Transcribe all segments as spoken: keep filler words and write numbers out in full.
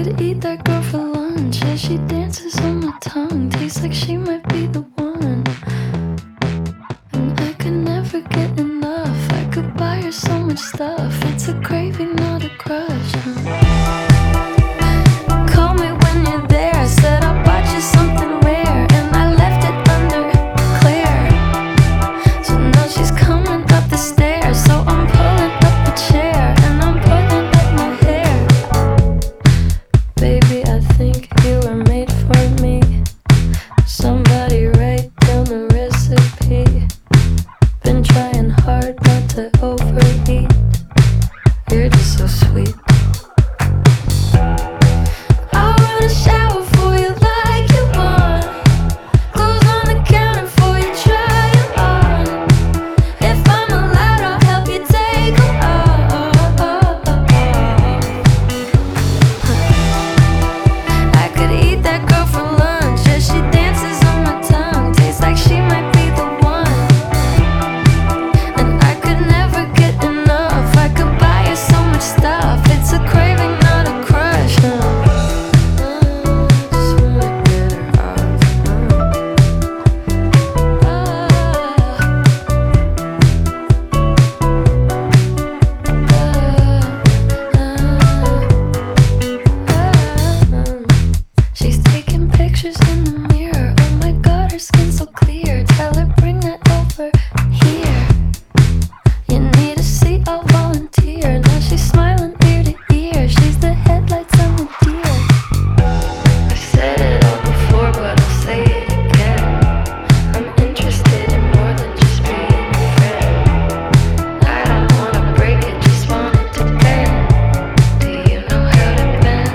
could eat that girl for lunch. Yeah, she dances on my tongue. Tastes like she might be the one. And I could never get enough. I could buy her so much stuff. It's a craving, not a crush. Call me when you're there. I said I bought you something rare, and I left it under clear. So now she's coming up the stairs. So I'm pulling up a chair, and I'm pulling up my hair. Baby, I think you were made for me. Somebody write down the recipe. Been trying hard not to overeat. You're just so sweet. I wanna shower for you like you want. Clothes on the counter for you, try 'em on. If I'm allowed, I'll help you take 'em off. I could eat that girl for lunch. Yeah, she dances on my tongue. Tastes like she might be the one. And I could never get enough. I could buy her so much stuff. It's a craving, not a crush. Uh, just wanna get her off. Uh, uh, uh, uh. She's taking pictures in the mirror. Oh my god, her skin's so clear. Tell her bring that over here. You need a seat, I'll volunteer. Now she's smiling ear to ear. She's the headlights on the deer. I've said it all before, but I'll say it again. I'm interested in more than just being a friend. I don't wanna break it, just want it to bend. Do you know how to bend?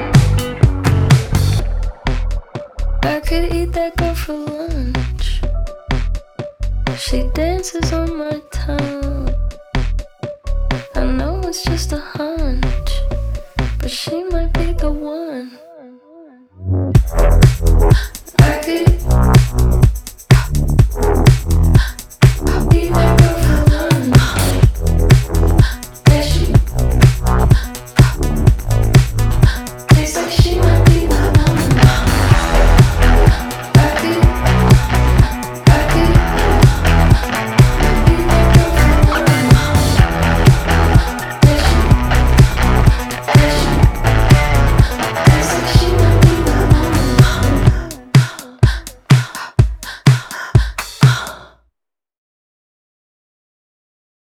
I could eat that girl for lunch. She dances on my tongue.